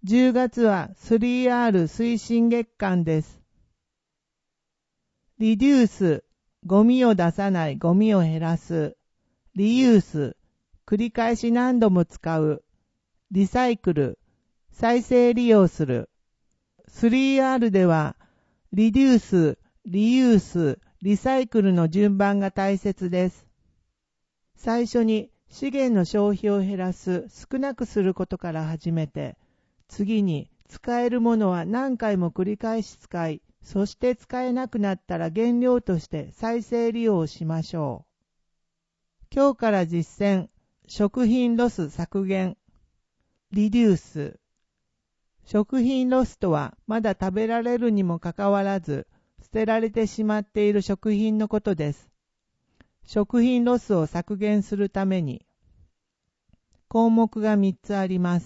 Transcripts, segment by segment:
10月は 3R 推進月間です。リデュース、ゴミを出さない、ゴミを減らす。リユース、繰り返し何度も使う。リサイクル、再生利用する。3R では、リデュース、リユース、リサイクルの順番が大切です。最初に資源の消費を減らす、少なくすることから始めて、次に使えるものは何回も繰り返し使い、そして使えなくなったら原料として再生利用しましょう。今日から実践、食品ロス削減。リデュース。食品ロスとはまだ食べられるにもかかわらず捨てられてしまっている食品のことです。食品ロスを削減するために項目が3つあります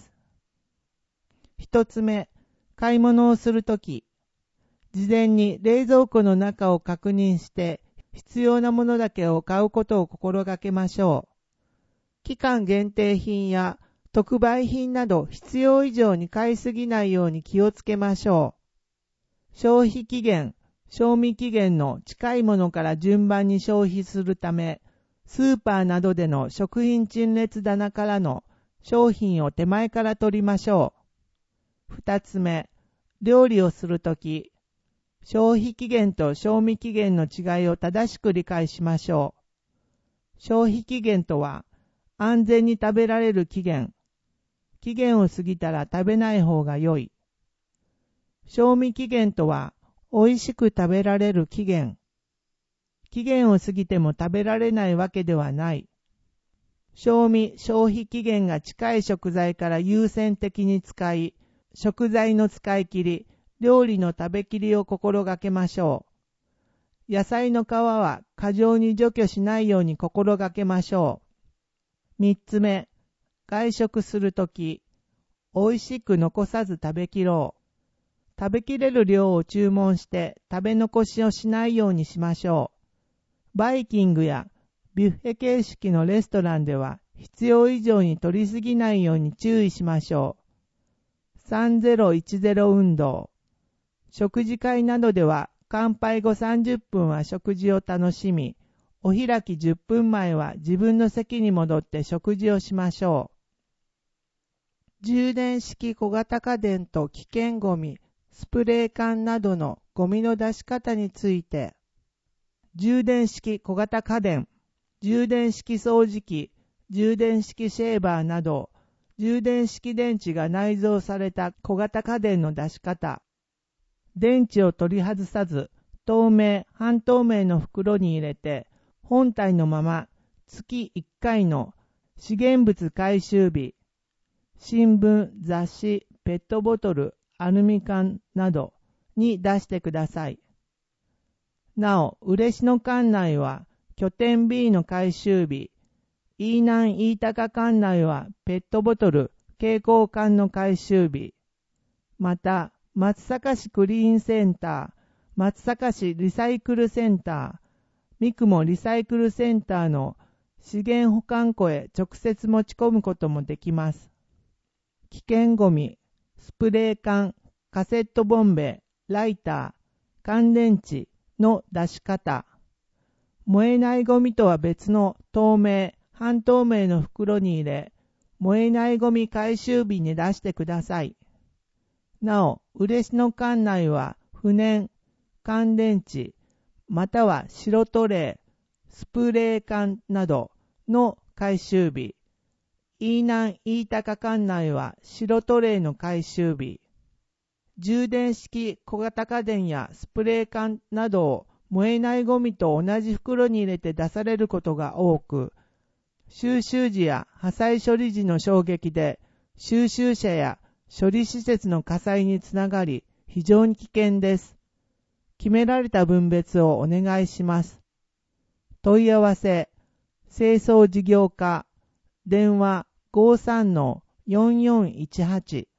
。1つ目、買い物をするとき、事前に冷蔵庫の中を確認して必要なものだけを買うことを心がけましょう。期間限定品や特売品など必要以上に買いすぎないように気をつけましょう。消費期限、賞味期限の近いものから順番に消費するため、スーパーなどでの食品陳列棚からの商品を手前から取りましょう。2つ目、料理をするとき、消費期限と賞味期限の違いを正しく理解しましょう。消費期限とは、安全に食べられる期限。期限を過ぎたら食べない方が良い。賞味期限とは、美味しく食べられる期限。期限を過ぎても食べられないわけではない。消費期限が近い食材から優先的に使い、食材の使い切り、料理の食べきりを心がけましょう。野菜の皮は過剰に除去しないように心がけましょう。3つ目、外食するとき、美味しく残さず食べきろう。食べきれる量を注文して食べ残しをしないようにしましょう。バイキングやビュッフェ形式のレストランでは必要以上に取りすぎないように注意しましょう。3010運動。食事会などでは乾杯後30分は食事を楽しみ、お開き10分前は自分の席に戻って食事をしましょう。充電式小型家電と危険ゴミ、スプレー缶などのゴミの出し方について、充電式小型家電、充電式掃除機、充電式シェーバーなど、充電式電池が内蔵された小型家電の出し方。電池を取り外さず、透明、半透明の袋に入れて、本体のまま月1回の資源物回収日、新聞、雑誌、ペットボトル、アルミ缶などに出してください。なお、嬉野管内は拠点 B の回収日、飯南飯高管内はペットボトル、蛍光缶の回収日、また、松阪市クリーンセンター、松阪市リサイクルセンター、三雲リサイクルセンターの資源保管庫へ直接持ち込むこともできます。危険ゴミ、スプレー缶、カセットボンベ、ライター、乾電池の出し方。燃えないゴミとは別の透明、半透明の袋に入れ、燃えないゴミ回収日に出してください。なお、嬉野管内は不燃、乾電池、または白トレー、スプレー缶などの回収日。飯南飯高管内は白トレーの回収日。充電式小型家電やスプレー缶などを燃えないゴミと同じ袋に入れて出されることが多く、収集時や破砕処理時の衝撃で収集車や処理施設の火災につながり非常に危険です。決められた分別をお願いします。問い合わせ、清掃事業課、電話 53-4418